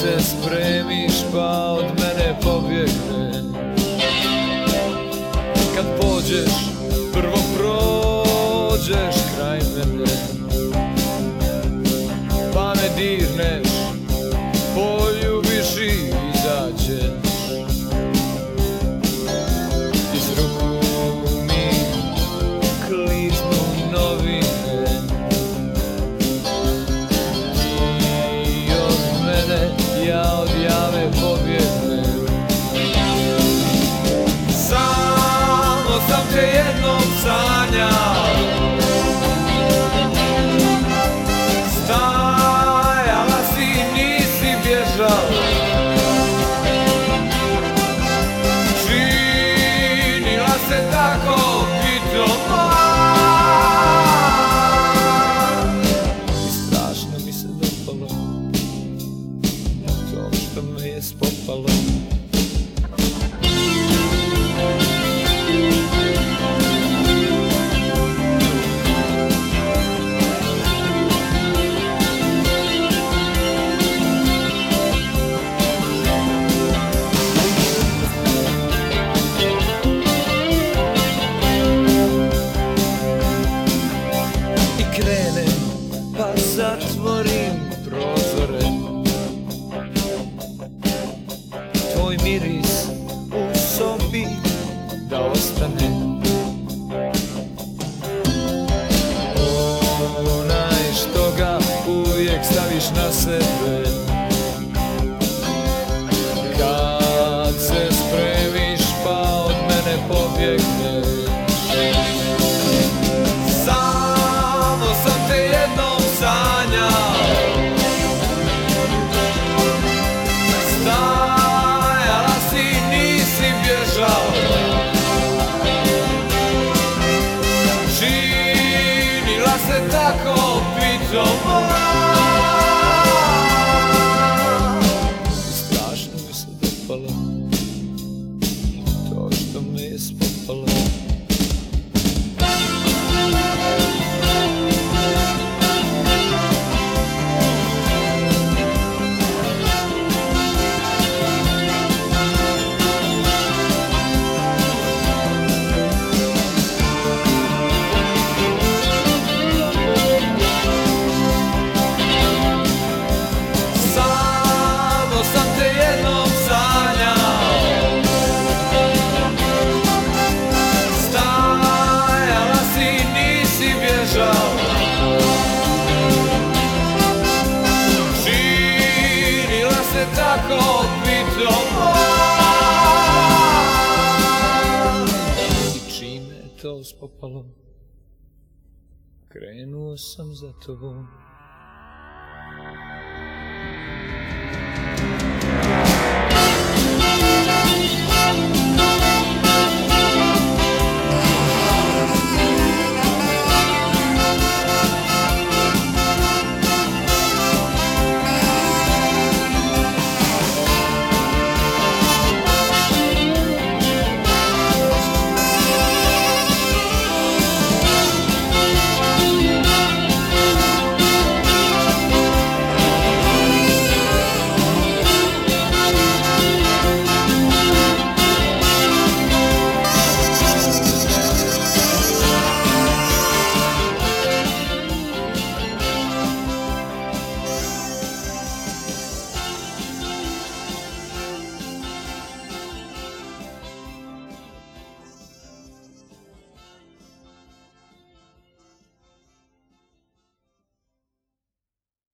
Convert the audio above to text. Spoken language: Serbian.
se spremiš pa od mene pobjegne. Kad pođeš, prvo prođeš kraj mene, pa me dirneš, poljubiš i izađeš. Iz ruku mi kliznu novine, ti od mene, ja od jave pobjegnem. Samo sam te jednom sanjao, stajala si, nisi bježala, činila se tako pitom, i strašno mi se dopalo to što me je spopalo. Pa zatvorim prozore, tvoj miris u sobi da ostane. Onaj što ga uvijek staviš na sebe, kad se spremiš pa od mene pobjegneš. Samo sam te jednom sanjao, stajala si, nisi bježala, činila se tako pitom, strašno mi se dopalo to što me je spopalo. Činila se tako pitom, i čime je to spopalo, krenuo sam za tobom.